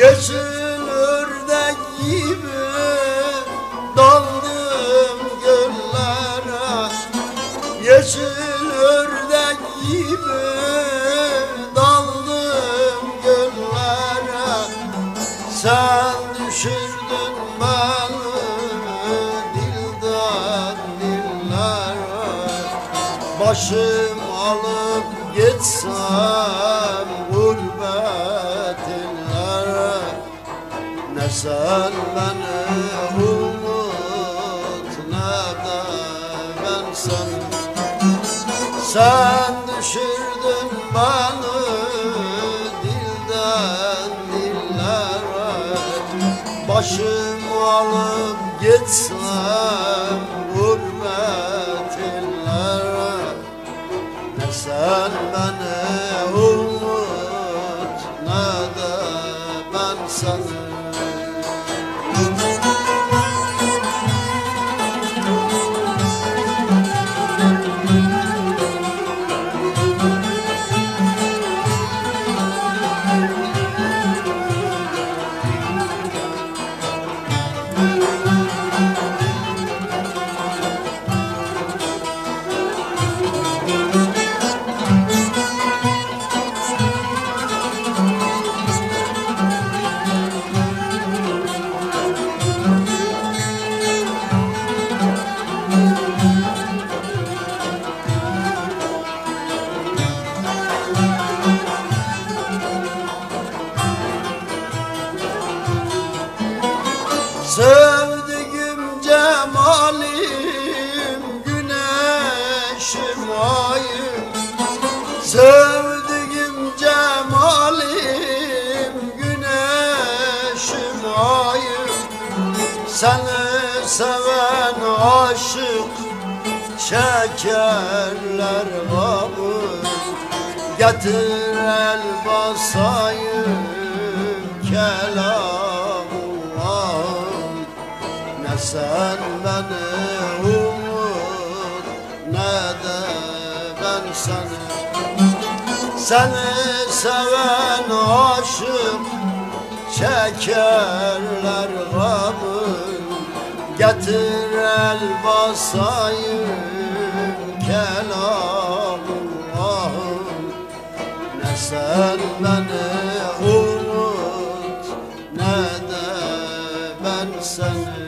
Yeşil ördek gibi daldım göllere, yeşil ördek gibi daldım göllere. Sen düşürdün beni dilden dillere. Başım alıp gitsem gurbet illere, ne sen beni unut ne de ben seni. Sen düşürdün beni dilden dillere. Başım alıp gitsem gurbet illere, ne sen beni unut ne de ben seni. Sevdiğim cemalim, güneşim ayım. Sevdiğim cemalim, güneşim ayım. Seni seven aşık şekerler kabul. Getir el basayım kelam, ne sen beni umut ne de ben seni. Seni seven aşık şekerler kabul. Getir el basayım kelamım, ne sen beni umut ne de ben seni.